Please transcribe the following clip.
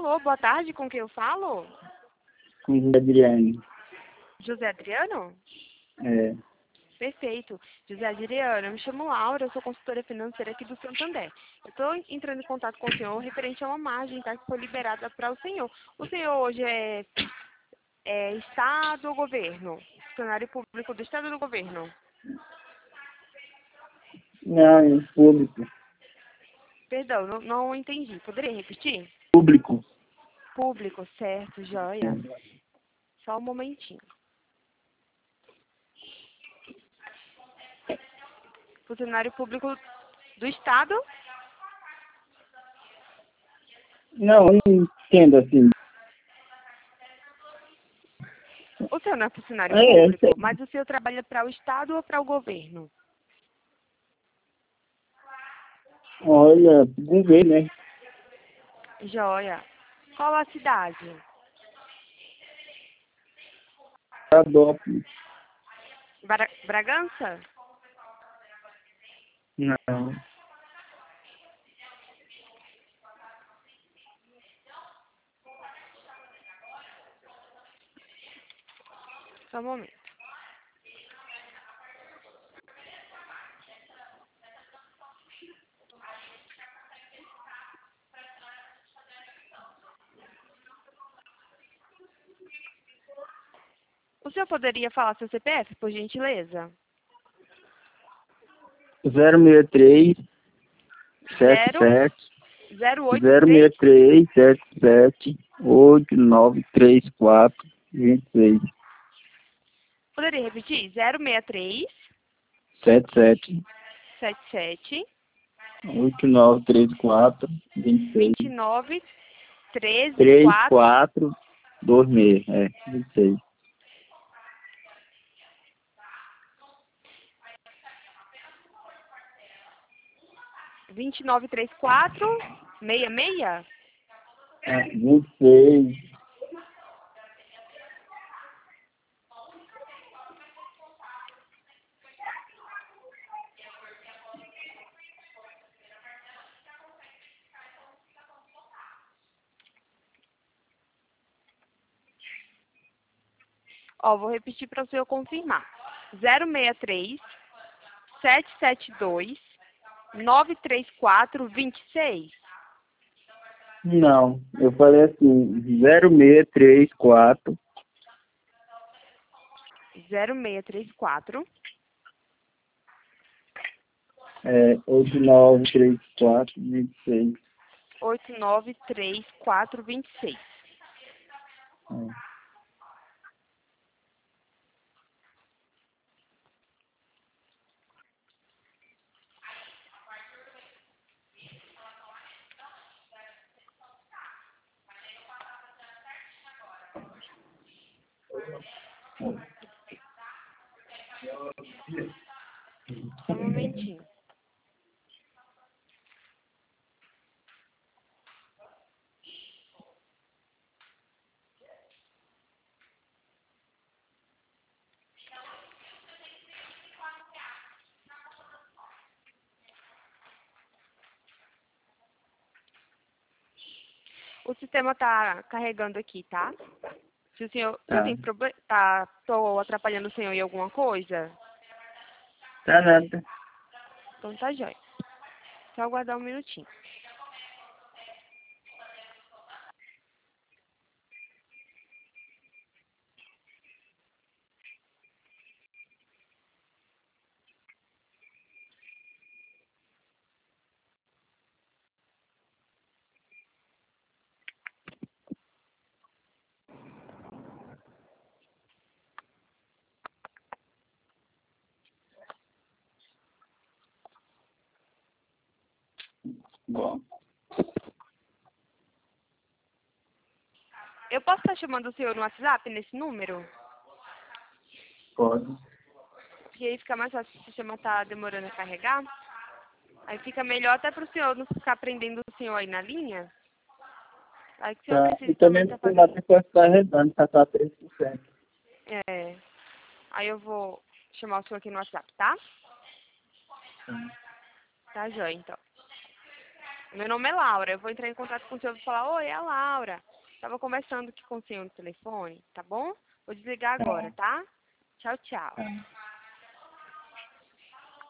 Alô, boa tarde, com quem eu falo? Com o Adriano. José Adriano? É. Perfeito. José Adriano, eu me chamo Laura, eu sou consultora financeira aqui do Santander. Eu estou entrando em contato com o senhor referente a uma margem, tá, que foi liberada para o senhor. O senhor hoje é Estado ou governo? Funcionário público do Estado ou do governo? Não, em público. Perdão, não entendi. Poderia repetir? Público. Público, certo, joia. Só um momentinho. Funcionário público do Estado? Não, eu não entendo assim. O senhor não é funcionário É, público, mas o senhor trabalha para o Estado ou para o governo? olha, governo, né? Joia. Qual a cidade? Adópolis. Bragança? Não. Só um momento. O senhor poderia falar seu CPF, por gentileza? 063 77 083? 063 77 8934 26 Poderia repetir? 063 77 77 8934 26 29 13 4 34 26. É, 26. 2934 66? É, 26. Ó, vou repetir para o senhor confirmar. 063 772 934 26. Não, eu falei assim, 0634 0634 8934 26. 8934 26. É. Só um momentinho. O sistema tá carregando aqui, tá? Se o senhor Tá. tem problema, tô atrapalhando o senhor em alguma coisa? Tá nada. Então tá jóia. Só aguardar um minutinho. Bom, Eu posso estar chamando o senhor no WhatsApp, nesse número? pode. Porque aí fica mais fácil, se o sistema tá demorando a carregar. Aí fica melhor até pro senhor não ficar prendendo o senhor aí na linha. Aí que o senhor Tá. E precisa também também estar você vai fazendo. ter que ficar redando, tá 3%. É. Aí eu vou chamar o senhor aqui no WhatsApp, tá? Tá jóia, então. Meu nome é Laura. Eu vou entrar em contato com o senhor e falar, oi, é a Laura. Tava conversando aqui com o senhor no telefone, tá bom? Vou desligar agora, Tá. tá? Tchau, tchau. Tá.